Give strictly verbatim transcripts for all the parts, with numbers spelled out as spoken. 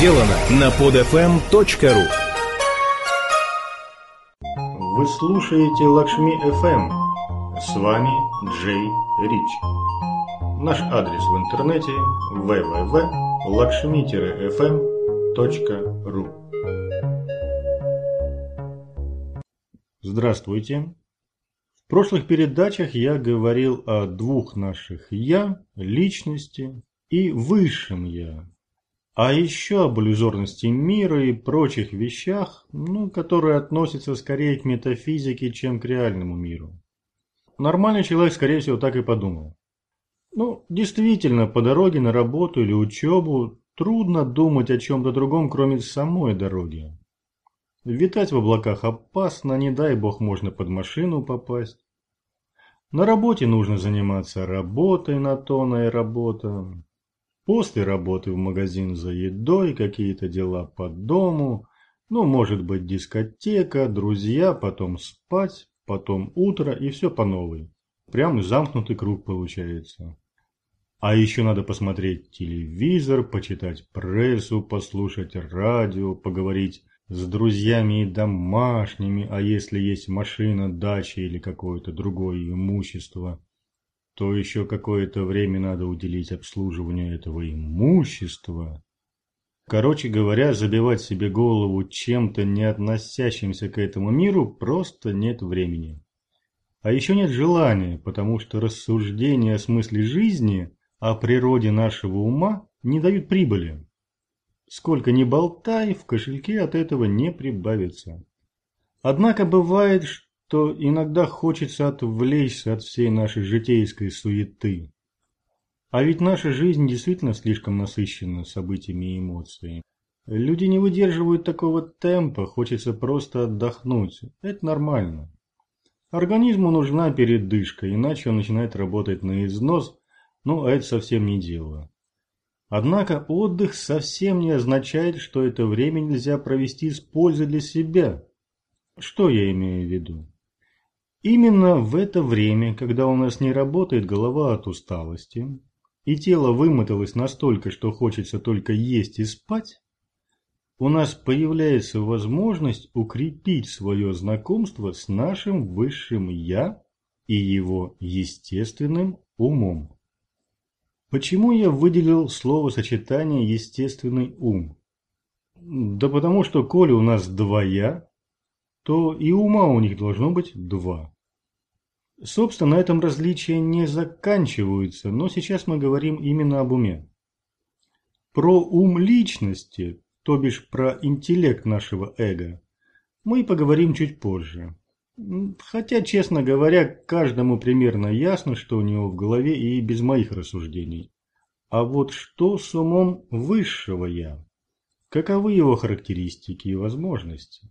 сделано на подфм точка ру. Вы слушаете Лакшми эф эм. С вами Джей Рич. Наш адрес в интернете дабл ю дабл ю дабл ю точка лакшми эф эм точка ру. Здравствуйте. В прошлых передачах я говорил о двух наших «я», личности и высшем «я». А еще об иллюзорности мира и прочих вещах, ну, которые относятся скорее к метафизике, чем к реальному миру. Нормальный человек, скорее всего, так и подумал. Ну, действительно, по дороге на работу или учебу трудно думать о чем-то другом, кроме самой дороги. Витать в облаках опасно, не дай бог можно под машину попасть. На работе нужно заниматься работой, на то она и работа. После работы в магазин за едой, какие-то дела по дому, ну, может быть, дискотека, друзья, потом спать, потом утро и все по новой. Прям замкнутый круг получается. А еще надо посмотреть телевизор, почитать прессу, послушать радио, поговорить с друзьями и домашними, а если есть машина, дача или какое-то другое имущество, то еще какое-то время надо уделить обслуживанию этого имущества. Короче говоря, забивать себе голову чем-то, не относящимся к этому миру, просто нет времени. А еще нет желания, потому что рассуждения о смысле жизни, о природе нашего ума не дают прибыли. Сколько ни болтай, в кошельке от этого не прибавится. Однако бывает, что иногда хочется отвлечься от всей нашей житейской суеты. А ведь наша жизнь действительно слишком насыщена событиями и эмоциями. Люди не выдерживают такого темпа, хочется просто отдохнуть. Это нормально. Организму нужна передышка, иначе он начинает работать на износ, ну а это совсем не дело. Однако отдых совсем не означает, что это время нельзя провести с пользой для себя. Что я имею в виду? Именно в это время, когда у нас не работает голова от усталости, и тело вымоталось настолько, что хочется только есть и спать, у нас появляется возможность укрепить свое знакомство с нашим высшим «я» и его естественным умом. Почему я выделил словосочетание «естественный ум»? Да потому что, коли у нас два «я», то и ума у них должно быть два. Собственно, на этом различия не заканчиваются, но сейчас мы говорим именно об уме. Про ум личности, то бишь про интеллект нашего эго, мы поговорим чуть позже. Хотя, честно говоря, каждому примерно ясно, что у него в голове и без моих рассуждений. А вот что с умом высшего «я»? Каковы его характеристики и возможности?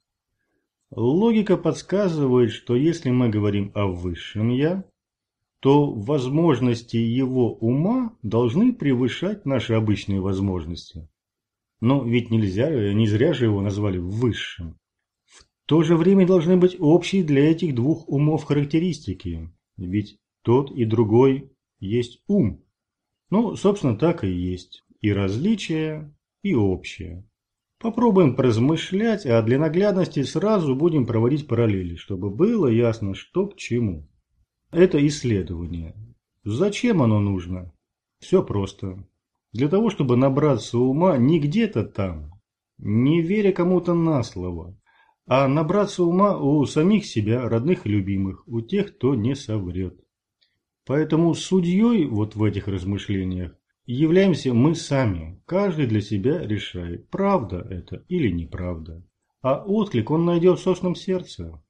Логика подсказывает, что если мы говорим о высшем «я», то возможности его ума должны превышать наши обычные возможности. Но ведь нельзя, не зря же его назвали высшим. В то же время должны быть общие для этих двух умов характеристики, ведь тот и другой есть ум. Ну, собственно, так и есть. И различия, и общее. Попробуем поразмышлять, а для наглядности сразу будем проводить параллели, чтобы было ясно, что к чему. Это исследование. Зачем оно нужно? Все просто. Для того, чтобы набраться ума не где-то там, не веря кому-то на слово, а набраться ума у самих себя, родных и любимых, у тех, кто не соврет. Поэтому судьей вот в этих размышлениях являемся мы сами. Каждый для себя решает, правда это или неправда. А отклик он найдет в собственном сердце.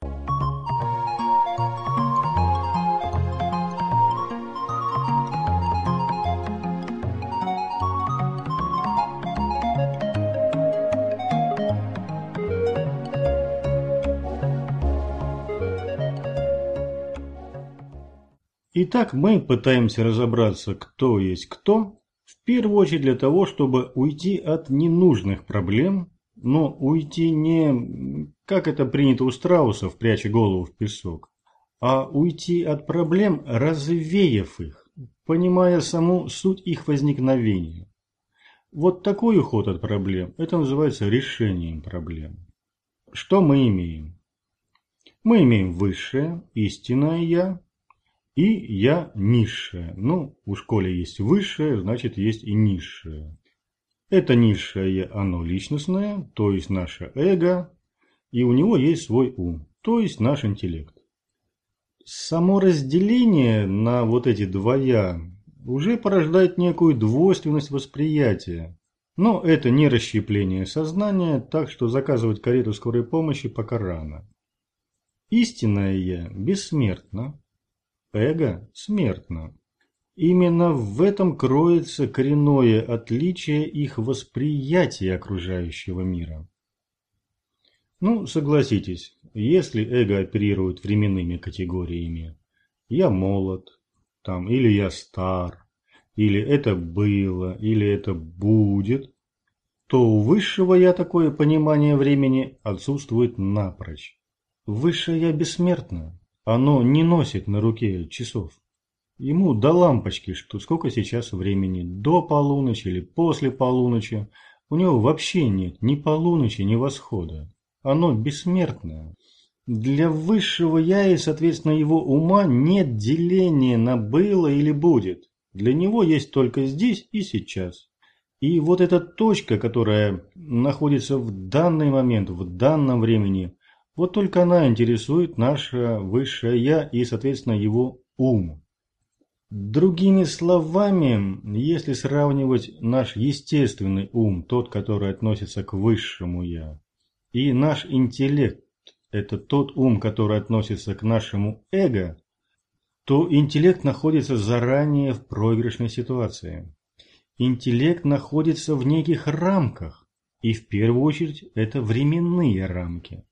Итак, мы пытаемся разобраться, кто есть кто, в первую очередь для того, чтобы уйти от ненужных проблем, но уйти не, как это принято у страусов, пряча голову в песок, а уйти от проблем, развеяв их, понимая саму суть их возникновения. Вот такой уход от проблем, это называется решением проблем. Что мы имеем? Мы имеем высшее, истинное «я» и «я» низшее. Ну, у школе есть высшее, значит есть и низшее. Это низшее «я», оно личностное, то есть наше эго, и у него есть свой ум, то есть наш интеллект. Само разделение на вот эти два «я» уже порождает некую двойственность восприятия. Но это не расщепление сознания, так что заказывать карету скорой помощи пока рано. Истинное «я» бессмертно, эго смертно. Именно в этом кроется коренное отличие их восприятия окружающего мира. Ну, согласитесь, если эго оперирует временными категориями «я молод», там, или «я стар», или «это было», или «это будет», то у высшего «я» такое понимание времени отсутствует напрочь. Высшее «я» бессмертно, оно не носит на руке часов. Ему до лампочки, что сколько сейчас времени, до полуночи или после полуночи, у него вообще нет ни полуночи, ни восхода. Оно бессмертное. Для высшего «я» и, соответственно, его ума нет деления на «было» или «будет». Для него есть только здесь и сейчас. И вот эта точка, которая находится в данный момент, в данном времени, вот только она интересует наше высшее «я» и, соответственно, его ум. Другими словами, если сравнивать наш естественный ум, тот, который относится к высшему «я», и наш интеллект, это тот ум, который относится к нашему эго, то интеллект находится заранее в проигрышной ситуации. Интеллект находится в неких рамках, и в первую очередь это временные рамки.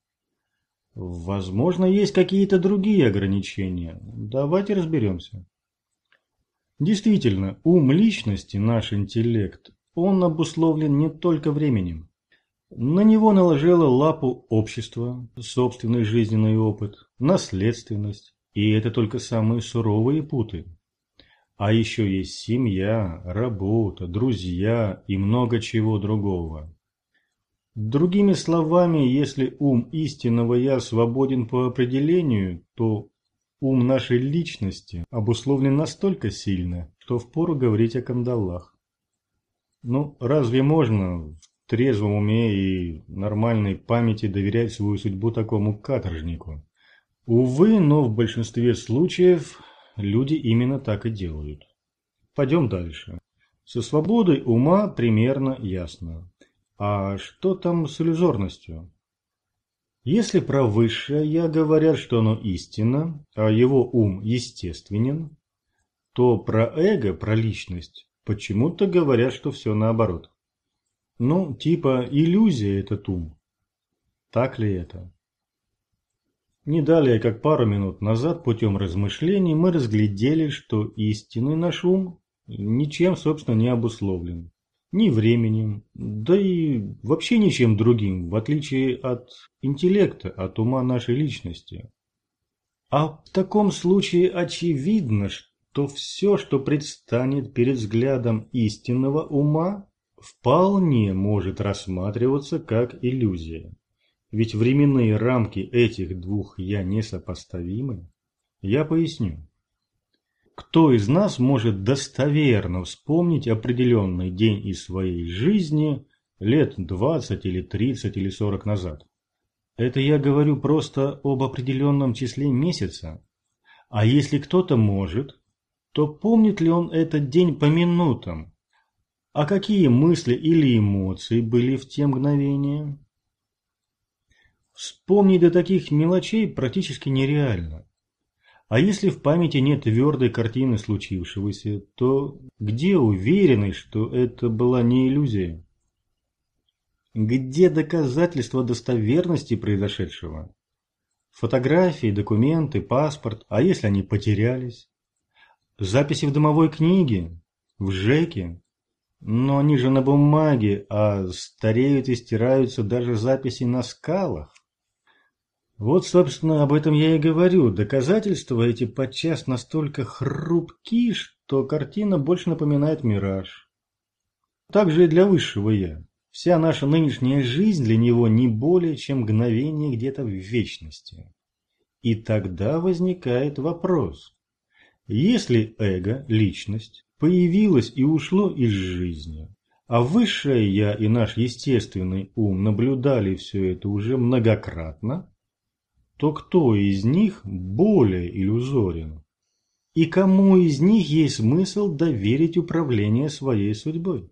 Возможно, есть какие-то другие ограничения. Давайте разберемся. Действительно, ум личности, наш интеллект, он обусловлен не только временем. На него наложило лапу общество, собственный жизненный опыт, наследственность, и это только самые суровые путы. А еще есть семья, работа, друзья и много чего другого. Другими словами, если ум истинного «я» свободен по определению, то ум нашей личности обусловлен настолько сильно, что впору говорить о кандалах. Ну, разве можно в трезвом уме и нормальной памяти доверять свою судьбу такому каторжнику? Увы, но в большинстве случаев люди именно так и делают. Пойдем дальше. Со свободой ума примерно ясно. А что там с иллюзорностью? Если про высшее «я» говорят, что оно истинно, а его ум естественен, то про эго, про личность, почему-то говорят, что все наоборот. Ну, типа иллюзия этот ум. Так ли это? Не далее, как пару минут назад, путем размышлений, мы разглядели, что истинный наш ум ничем, собственно, не обусловлен. Ни временем, да и вообще ничем другим, в отличие от интеллекта, от ума нашей личности. А в таком случае очевидно, что все, что предстанет перед взглядом истинного ума, вполне может рассматриваться как иллюзия. Ведь временные рамки этих двух «я» несопоставимы. Я поясню. Кто из нас может достоверно вспомнить определенный день из своей жизни лет двадцать или тридцать или сорок назад? Это я говорю просто об определенном числе месяца. А если кто-то может, то помнит ли он этот день по минутам? А какие мысли или эмоции были в те мгновения? Вспомнить до таких мелочей практически нереально. А если в памяти нет твердой картины случившегося, то где уверенность, что это была не иллюзия? Где доказательства достоверности произошедшего? Фотографии, документы, паспорт, а если они потерялись? Записи в домовой книге? В ЖЭКе? Но они же на бумаге, а стареют и стираются даже записи на скалах. Вот, собственно, об этом я и говорю. Доказательства эти подчас настолько хрупки, что картина больше напоминает мираж. Так же и для высшего «я». Вся наша нынешняя жизнь для него не более, чем мгновение где-то в вечности. И тогда возникает вопрос. Если эго, личность, появилось и ушло из жизни, а высшее «я» и наш естественный ум наблюдали все это уже многократно, то кто из них более иллюзорен? И кому из них есть смысл доверить управление своей судьбой?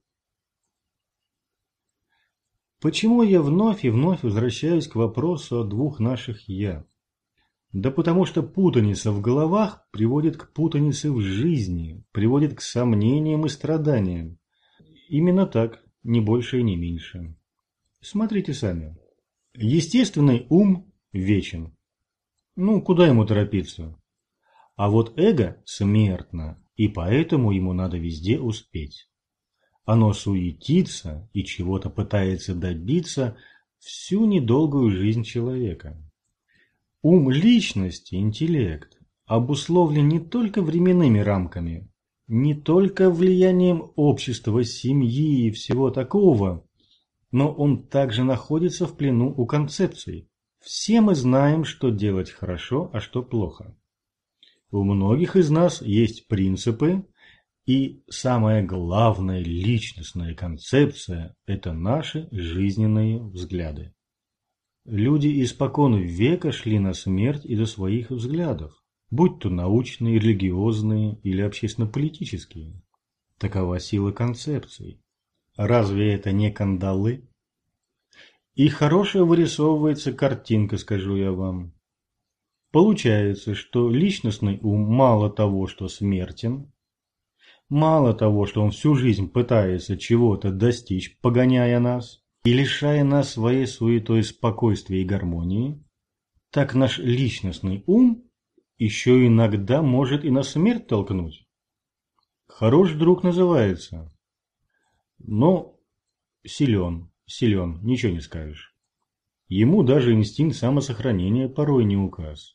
Почему я вновь и вновь возвращаюсь к вопросу о двух наших «я»? Да потому что путаница в головах приводит к путанице в жизни, приводит к сомнениям и страданиям. Именно так, не больше и не меньше. Смотрите сами. Естественный ум вечен. Ну, куда ему торопиться? А вот эго смертно, и поэтому ему надо везде успеть. Оно суетится и чего-то пытается добиться всю недолгую жизнь человека. Ум личности, интеллект, обусловлен не только временными рамками, не только влиянием общества, семьи и всего такого, но он также находится в плену у концепций. Все мы знаем, что делать хорошо, а что плохо. У многих из нас есть принципы, и самая главная личностная концепция – это наши жизненные взгляды. Люди испокон века шли на смерть из-за своих взглядов, будь то научные, религиозные или общественно-политические. Такова сила концепций. Разве это не кандалы? И хорошая вырисовывается картинка, скажу я вам. Получается, что личностный ум мало того, что смертен, мало того, что он всю жизнь пытается чего-то достичь, погоняя нас и лишая нас своей суетой спокойствия и гармонии, так наш личностный ум еще иногда может и на смерть толкнуть. Хорош друг называется. Но силен, силен, ничего не скажешь. Ему даже инстинкт самосохранения порой не указ.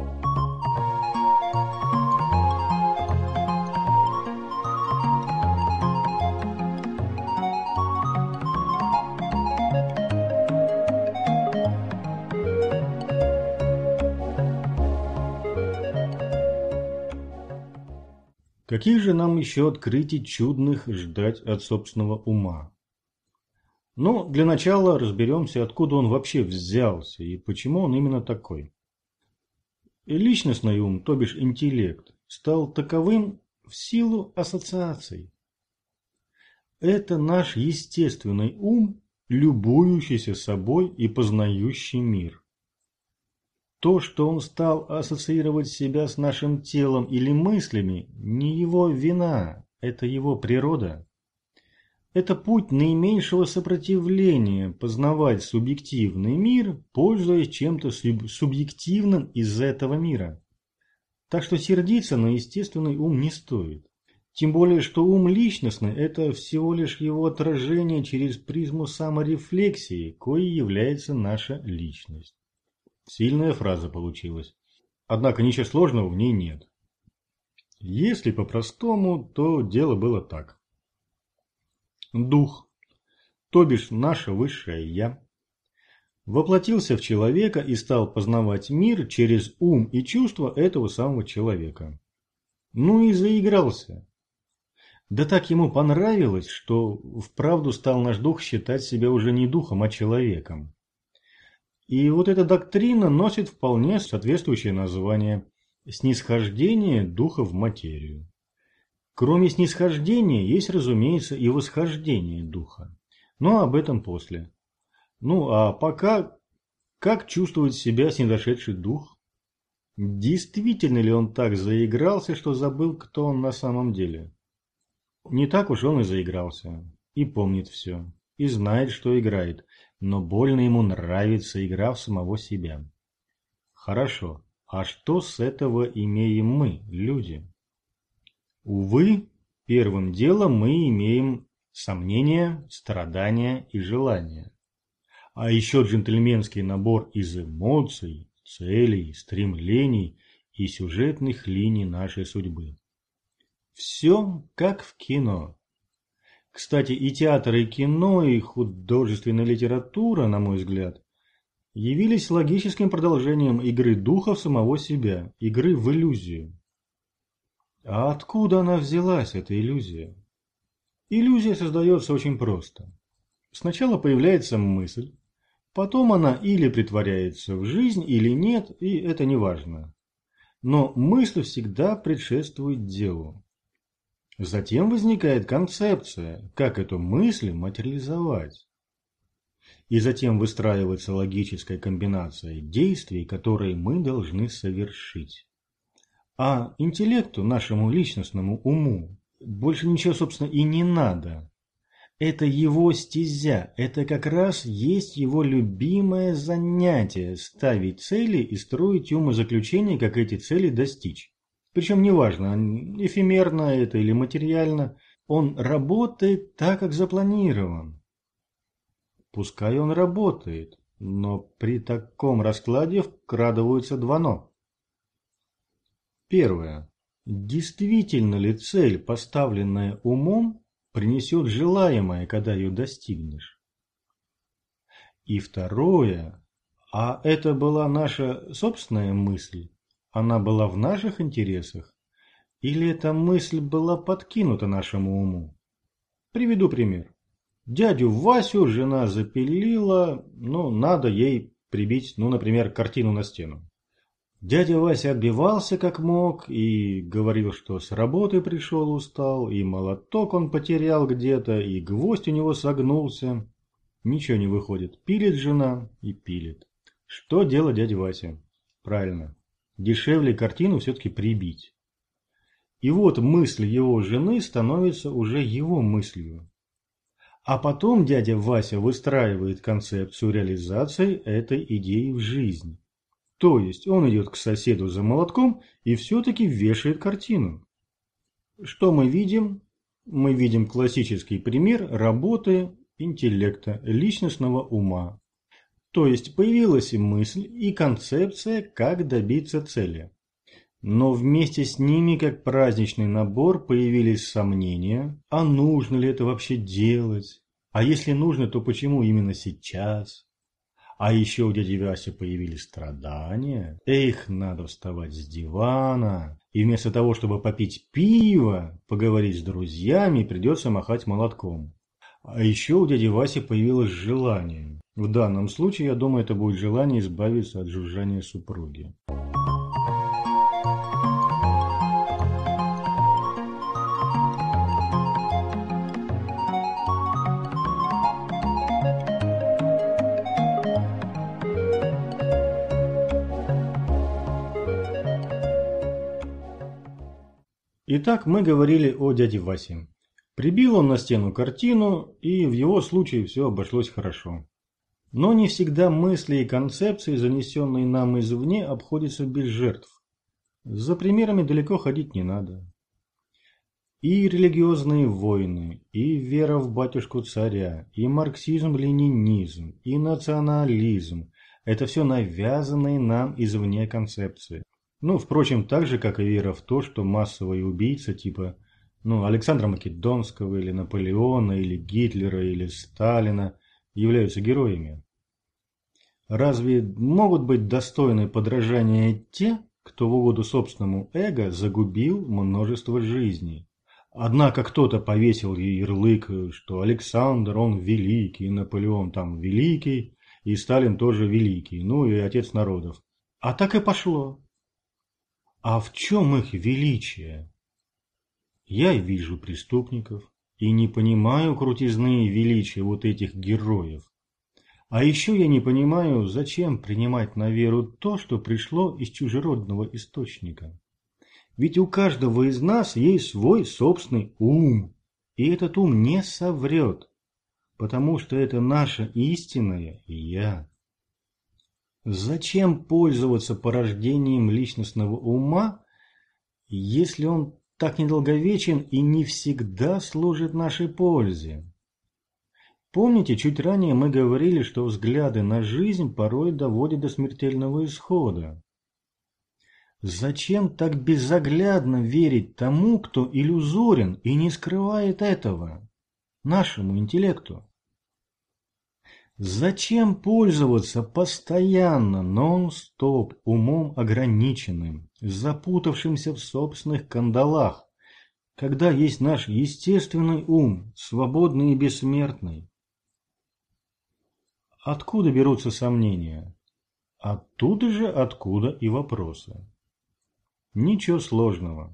Каких же нам еще открытий чудных ждать от собственного ума? Но для начала разберемся, откуда он вообще взялся и почему он именно такой. Личностный ум, то бишь интеллект, стал таковым в силу ассоциаций. Это наш естественный ум, любующийся собой и познающий мир. То, что он стал ассоциировать себя с нашим телом или мыслями, не его вина, это его природа. Это путь наименьшего сопротивления познавать субъективный мир, пользуясь чем-то субъективным из этого мира. Так что сердиться на естественный ум не стоит. Тем более, что ум личностный – это всего лишь его отражение через призму саморефлексии, коей является наша личность. Сильная фраза получилась. Однако ничего сложного в ней нет. Если по-простому, то дело было так. Дух, то бишь наше высшее «я», воплотился в человека и стал познавать мир через ум и чувства этого самого человека. Ну и заигрался. Да так ему понравилось, что вправду стал наш дух считать себя уже не духом, а человеком. И вот эта доктрина носит вполне соответствующее название «снисхождение духа в материю». Кроме снисхождения есть, разумеется, и восхождение духа. Но об этом после. Ну а пока, как чувствует себя снизошедший дух? Действительно ли он так заигрался, что забыл, кто он на самом деле? Не так уж он и заигрался. И помнит все. И знает, что играет. Но больно ему нравится игра в самого себя. Хорошо. А что с этого имеем мы, люди? Увы, первым делом мы имеем сомнения, страдания и желания. А еще джентльменский набор из эмоций, целей, стремлений и сюжетных линий нашей судьбы. Все как в кино. К Кстати, и театр, и кино, и художественная литература, на мой взгляд, явились логическим продолжением игры духов самого себя, игры в иллюзию. А откуда она взялась, эта иллюзия? Иллюзия создается очень просто. Сначала появляется мысль, потом она или притворяется в жизнь, или нет, и это не важно. Но мысль всегда предшествует делу. Затем возникает концепция, как эту мысль материализовать. И затем выстраивается логическая комбинация действий, которые мы должны совершить. А интеллекту, нашему личностному уму, больше ничего, собственно, и не надо. Это его стезя, это как раз есть его любимое занятие – ставить цели и строить умозаключения, как эти цели достичь. Причем неважно, эфемерно это или материально, он работает так, как запланирован. Пускай он работает, но при таком раскладе вкрадываются два «но». Первое. Действительно ли цель, поставленная умом, принесет желаемое, когда ее достигнешь? И второе. А это была наша собственная мысль? Она была в наших интересах? Или эта мысль была подкинута нашему уму? Приведу пример. Дядю Васю жена запилила, ну, надо ей прибить, ну, например, картину на стену. Дядя Вася отбивался как мог и говорил, что с работы пришел устал, и молоток он потерял где-то, и гвоздь у него согнулся. Ничего не выходит. Пилит жена и пилит. Что делать дядя Вася? Правильно. Дешевле картину все-таки прибить. И вот мысль его жены становится уже его мыслью. А потом дядя Вася выстраивает концепцию реализации этой идеи в жизнь. То есть он идет к соседу за молотком и все-таки вешает картину. Что мы видим? Мы видим классический пример работы интеллекта, личностного ума. То есть появилась и мысль, и концепция, как добиться цели. Но вместе с ними, как праздничный набор, появились сомнения, а нужно ли это вообще делать? А если нужно, то почему именно сейчас? А еще у дяди Васи появились страдания. Эх, надо вставать с дивана. И вместо того, чтобы попить пиво, поговорить с друзьями, придется махать молотком. А еще у дяди Васи появилось желание. В данном случае, я думаю, это будет желание избавиться от жужжания супруги. Итак, мы говорили о дяде Васе. Прибил он на стену картину, и в его случае все обошлось хорошо. Но не всегда мысли и концепции, занесенные нам извне, обходятся без жертв. За примерами далеко ходить не надо. И религиозные войны, и вера в батюшку-царя, и марксизм-ленинизм, и национализм – это все навязанные нам извне концепции. Ну, впрочем, так же, как и вера в то, что массовые убийцы типа ну, Александра Македонского, или Наполеона, или Гитлера, или Сталина являются героями. Разве могут быть достойны подражания те, кто в угоду собственному эго загубил множество жизней? Однако кто-то повесил ярлык, что Александр, он великий, Наполеон там великий, и Сталин тоже великий, ну и отец народов. А так и пошло. А в чем их величие? Я вижу преступников и не понимаю крутизны и величия вот этих героев. А еще я не понимаю, зачем принимать на веру то, что пришло из чужеродного источника. Ведь у каждого из нас есть свой собственный ум, и этот ум не соврет, потому что это наше истинное «я». Зачем пользоваться порождением личностного ума, если он так недолговечен и не всегда служит нашей пользе? Помните, чуть ранее мы говорили, что взгляды на жизнь порой доводят до смертельного исхода. Зачем так безоглядно верить тому, кто иллюзорен и не скрывает этого? нашему интеллекту. Зачем пользоваться постоянно, нон-стоп, умом ограниченным, запутавшимся в собственных кандалах, когда есть наш естественный ум, свободный и бессмертный? Откуда берутся сомнения? Оттуда же, откуда и вопросы. Ничего сложного.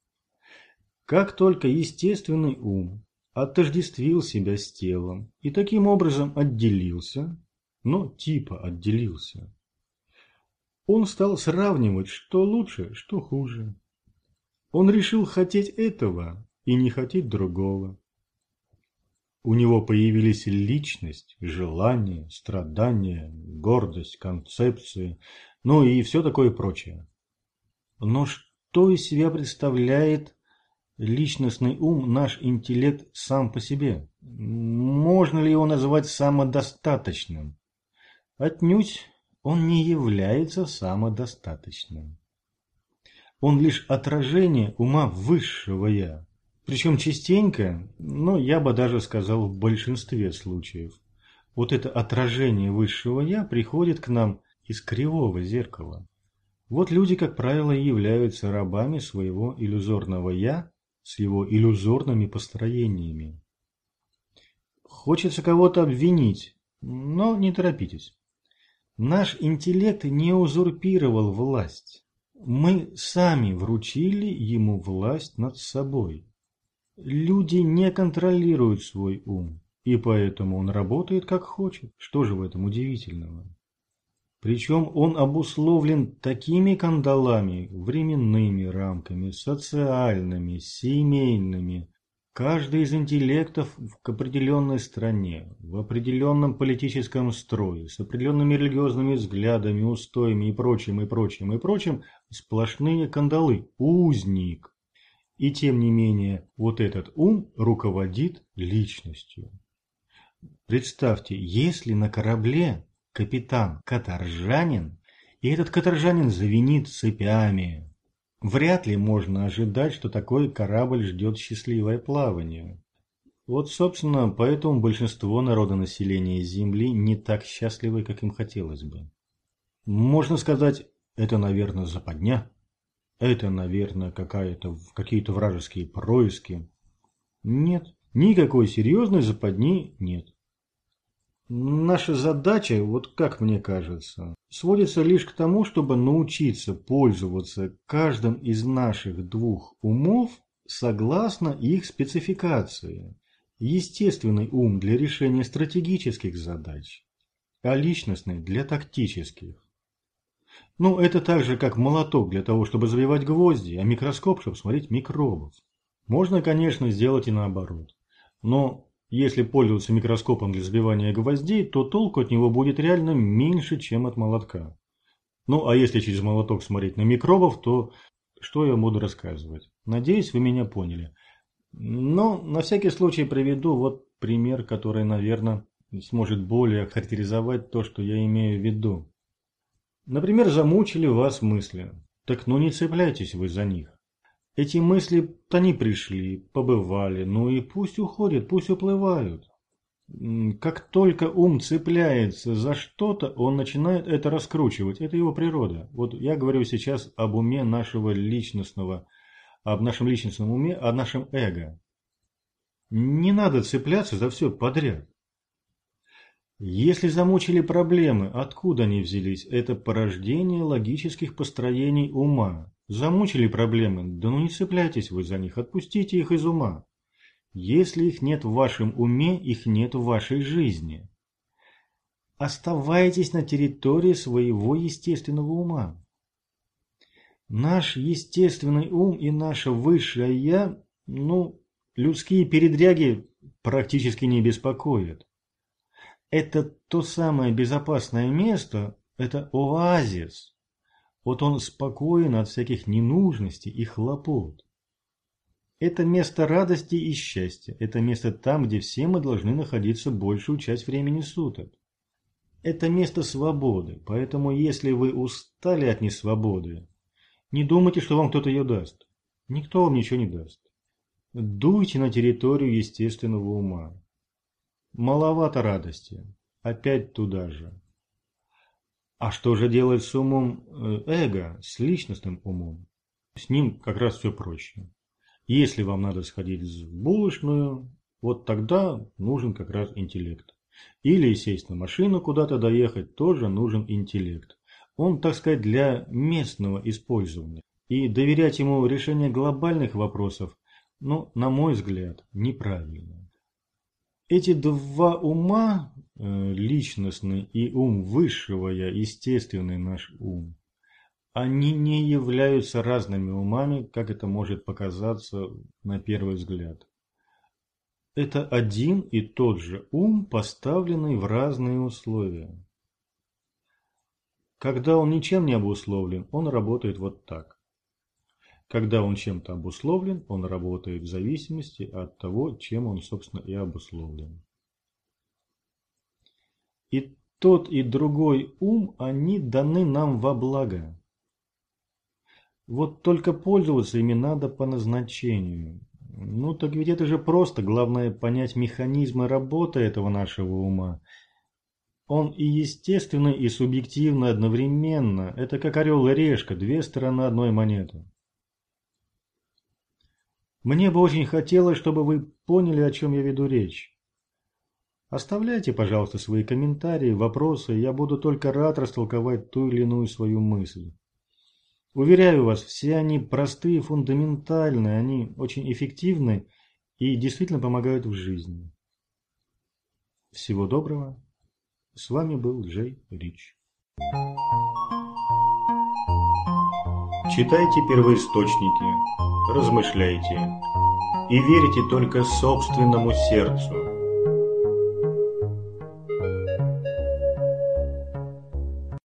Как только естественный ум отождествил себя с телом и таким образом отделился, но типа отделился, он стал сравнивать, что лучше, что хуже. Он решил хотеть этого и не хотеть другого. У него появились личность, желание, страдания, гордость, концепции, ну и все такое прочее. Но что из себя представляет личностный ум, наш интеллект сам по себе? Можно ли его назвать самодостаточным? Отнюдь он не является самодостаточным. Он лишь отражение ума высшего «я». Причем частенько, но я бы даже сказал в большинстве случаев, вот это отражение высшего «я» приходит к нам из кривого зеркала. Вот люди, как правило, и являются рабами своего иллюзорного «я» с его иллюзорными построениями. Хочется кого-то обвинить, но не торопитесь. Наш интеллект не узурпировал власть. Мы сами вручили ему власть над собой. Люди не контролируют свой ум, и поэтому он работает как хочет. Что же в этом удивительного? Причем он обусловлен такими кандалами, временными рамками, социальными, семейными. Каждый из интеллектов к определенной стране, в определенном политическом строе, с определенными религиозными взглядами, устоями и прочим, и прочим, и прочим, сплошные кандалы, узник. И тем не менее, вот этот ум руководит личностью. Представьте, если на корабле капитан каторжанин, и этот каторжанин звенит цепями, вряд ли можно ожидать, что такой корабль ждет счастливое плавание. Вот, собственно, поэтому большинство народонаселения Земли не так счастливы, как им хотелось бы. Можно сказать, это, наверное, западня. Это, наверное, какая-то, какие-то вражеские происки. Нет, никакой серьезной западни нет. Наша задача, вот как мне кажется, сводится лишь к тому, чтобы научиться пользоваться каждым из наших двух умов согласно их спецификации. Естественный ум для решения стратегических задач, а личностный для тактических. Ну, это так же, как молоток для того, чтобы забивать гвозди, а микроскоп, чтобы смотреть микробов. Можно, конечно, сделать и наоборот. Но если пользоваться микроскопом для забивания гвоздей, то толку от него будет реально меньше, чем от молотка. Ну, а если через молоток смотреть на микробов, то что я буду рассказывать? Надеюсь, вы меня поняли. Но на всякий случай приведу вот пример, который, наверное, сможет более охарактеризовать то, что я имею в виду. Например, замучили вас мысли. Так ну не цепляйтесь вы за них. Эти мысли-то они пришли, побывали, ну и пусть уходят, пусть уплывают. Как только ум цепляется за что-то, он начинает это раскручивать. Это его природа. Вот я говорю сейчас об уме нашего личностного, об нашем личностном уме, о нашем эго. Не надо цепляться за все подряд. Если замучили проблемы, откуда они взялись? Это порождение логических построений ума. Замучили проблемы? Да ну не цепляйтесь вы за них, отпустите их из ума. Если их нет в вашем уме, их нет в вашей жизни. Оставайтесь на территории своего естественного ума. Наш естественный ум и наше высшее «я», ну, людские передряги практически не беспокоят. Это то самое безопасное место, это оазис. Вот он спокоен от всяких ненужностей и хлопот. Это место радости и счастья. Это место там, где все мы должны находиться большую часть времени суток. Это место свободы. Поэтому, если вы устали от несвободы, не думайте, что вам кто-то ее даст. Никто вам ничего не даст. Дуйте на территорию естественного ума. Маловато радости. Опять туда же. А что же делать с умом эго, с личностным умом? С ним как раз все проще. Если вам надо сходить в булочную, вот тогда нужен как раз интеллект. Или сесть на машину куда-то доехать, тоже нужен интеллект. Он, так сказать, для местного использования. И доверять ему решение глобальных вопросов, ну, на мой взгляд, неправильно. Эти два ума, личностный и ум высшего я, естественный наш ум, они не являются разными умами, как это может показаться на первый взгляд. Это один и тот же ум, поставленный в разные условия. Когда он ничем не обусловлен, он работает вот так. Когда он чем-то обусловлен, он работает в зависимости от того, чем он, собственно, и обусловлен. И тот, и другой ум, они даны нам во благо. Вот только пользоваться ими надо по назначению. Ну так ведь это же просто, главное понять механизмы работы этого нашего ума. Он и естественный, и субъективный одновременно. Это как орел и решка, две стороны одной монеты. Мне бы очень хотелось, чтобы вы поняли, о чем я веду речь. Оставляйте, пожалуйста, свои комментарии, вопросы, я буду только рад растолковать ту или иную свою мысль. Уверяю вас, все они простые, фундаментальные, они очень эффективны и действительно помогают в жизни. Всего доброго. С вами был Джей Рич. Читайте первоисточники, размышляйте и верьте только собственному сердцу.